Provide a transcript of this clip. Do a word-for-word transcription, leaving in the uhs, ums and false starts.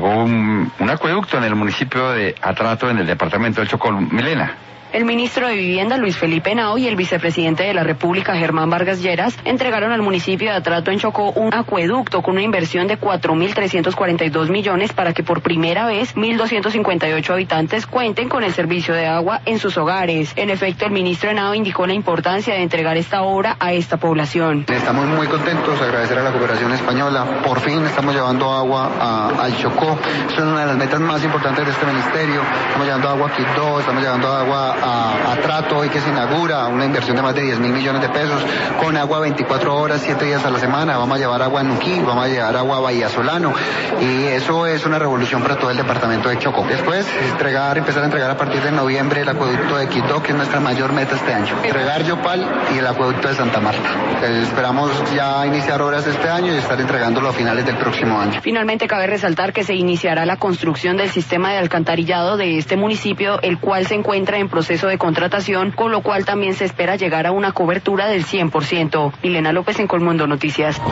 entregó un, un acueducto en el municipio de Atrato, en el departamento del Chocó. Milena. El ministro de Vivienda, Luis Felipe Henao, y el vicepresidente de la República, Germán Vargas Lleras, entregaron al municipio de Atrato, en Chocó, un acueducto con una inversión de cuatro mil trescientos cuarenta y dos millones para que por primera vez mil doscientos cincuenta y ocho habitantes cuenten con el servicio de agua en sus hogares. En efecto, el ministro Henao indicó la importancia de entregar esta obra a esta población. Estamos muy contentos, agradecer a la cooperación española. Por fin estamos llevando agua a, al Chocó. Esta es una de las metas más importantes de este ministerio. Estamos llevando agua a Quibdó, estamos llevando agua a A, a Trato, hoy que se inaugura una inversión de más de diez mil millones de pesos, con agua veinticuatro horas, siete días a la semana. Vamos a llevar agua a Nuquí, vamos a llevar agua a Bahía Solano, y eso es una revolución para todo el departamento de Chocó. Después, entregar, empezar a entregar a partir de noviembre el acueducto de Quibdó, que es nuestra mayor meta este año. Entregar Yopal y el acueducto de Santa Marta. Esperamos ya iniciar obras este año y estar entregándolo a finales del próximo año. Finalmente, cabe resaltar que se iniciará la construcción del sistema de alcantarillado de este municipio, el cual se encuentra en proceso de contratación, con lo cual también se espera llegar a una cobertura del cien por ciento. Milena López, en Colmundo Noticias.